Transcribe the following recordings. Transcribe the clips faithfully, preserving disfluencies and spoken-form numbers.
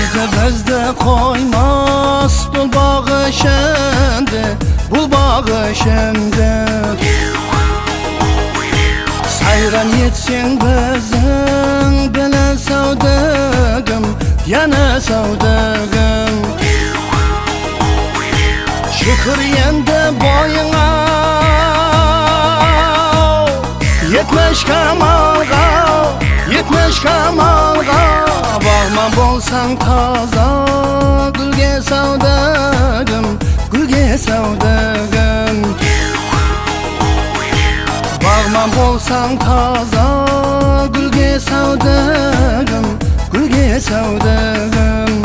Bizi bizde koymaz bul bağışındı, bul bağışındı. Sayran yetsin bizin bile savdığım, yana savdığım. Şükür yende boyuna yetmiş kamalga, yetmiş kamalga. Bağma bolsan taza gülge savdığım, gülge savdığım. Bağma bolsan taza gülge savdığım, gülge savdığım.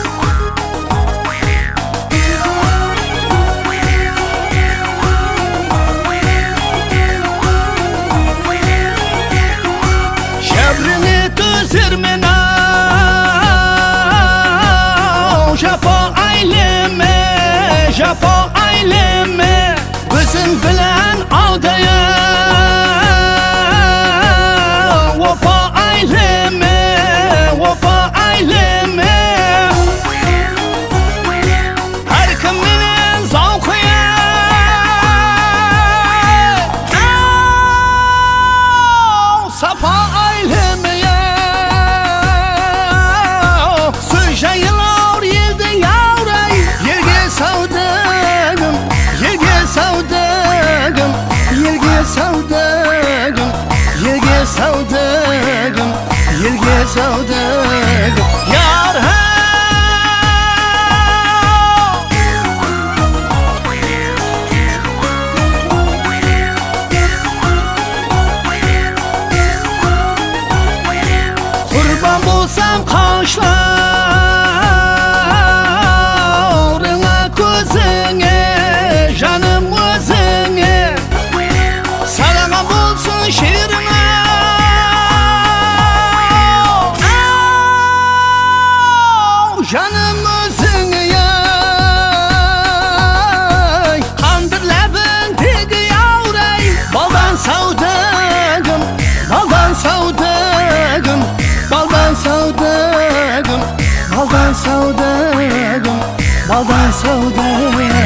Şebrini tüzirmena Jafo ayleme, Jafo ayleme. Bizim bilen aldaya Vafa ayleme, vafa ayleme. Her kiminin zavkıya Safa aylemeye Sıcayılar yıldı yavray. Yerge savdığım, yerge savdığım, yerge savdığım, yerge savdığım, yerge savdığım. Yar he kurban bulsam kaşlarına, gözüne, canım özüne. Salama bulsun şiirine, canım özüne. Kandır labın tigi yavray. Baldan savdığım, baldan savdığım, baldan savdığım, baldan savdığım, baldan savdığım.